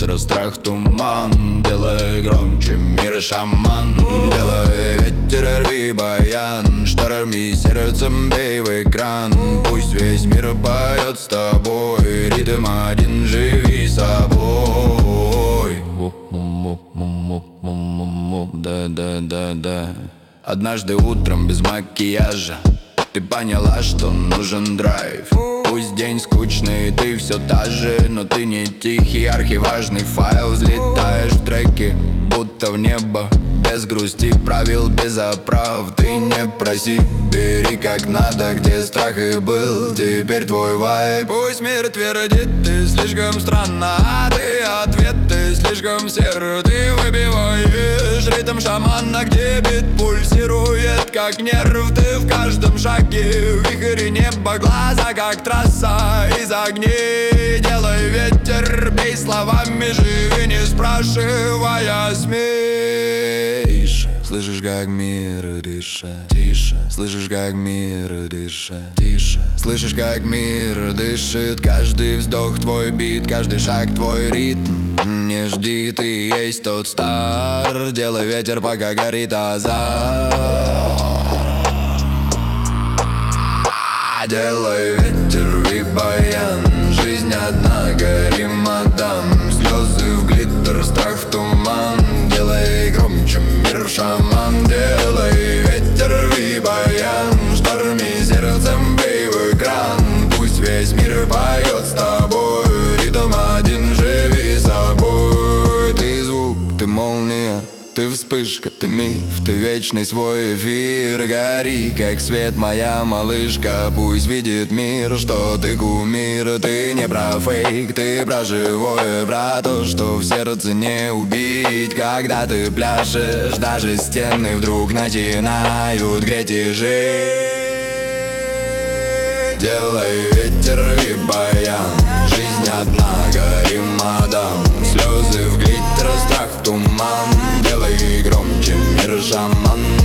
глиттер, страх, туман. Делай громче мир, шаман. Делай ветер, рви баян. Шторми сердцем, бей в экран. Пусть весь мир поет с тобой. Ритм один, живи собой. Да. Однажды утром без макияжа ты поняла, что нужен драйв. Пусть день скучный, ты все та же, но ты не тихий, архиважный файл. Взлетаешь в треки, будто в небо, без грусти, правил, без оправ. Ты не проси, бери как надо, где страх и был. Теперь твой вайб. Пусть мир твердит, ты слишком странна, а ты ответы слишком серы. Ты выбиваешь ритм шамана, где бит пульсирует, как нерв. Ты в каждом шаге, в вихре неба, глаза как трасса из огней. Делай ветер, бей словами, живи, не спрашивая, смей. Слышишь, как мир дышит, тише. Слышишь, как мир дышит, тише. Слышишь, как мир дышит. Каждый вздох твой бит, каждый шаг твой ритм. Не жди, ты есть тот стар. Делай ветер, пока горит азарт. Делай ветер и баян. Жизнь одна, гори, мадам. Слезы в глиттер, страх в туман. Делай громче мир, шаман. Делай ветер и баян. Шторми сердцем, бей в экран. Пусть весь мир поет с тобой. Ритм один, живи собой. Ты звук, ты молния, ты вспышка, ты миф, ты вечный свой эфир. Гори, как свет, моя малышка. Пусть видит мир, что ты кумир. Ты не про фейк, ты про живое, про то, что в сердце не убить. Когда ты пляшешь, даже стены вдруг начинают греть и жить. Делай ветер и баян. Жизнь одна, гори, мадам. Слезы в глиттер, страх в туман. Делай громче мир, шаман.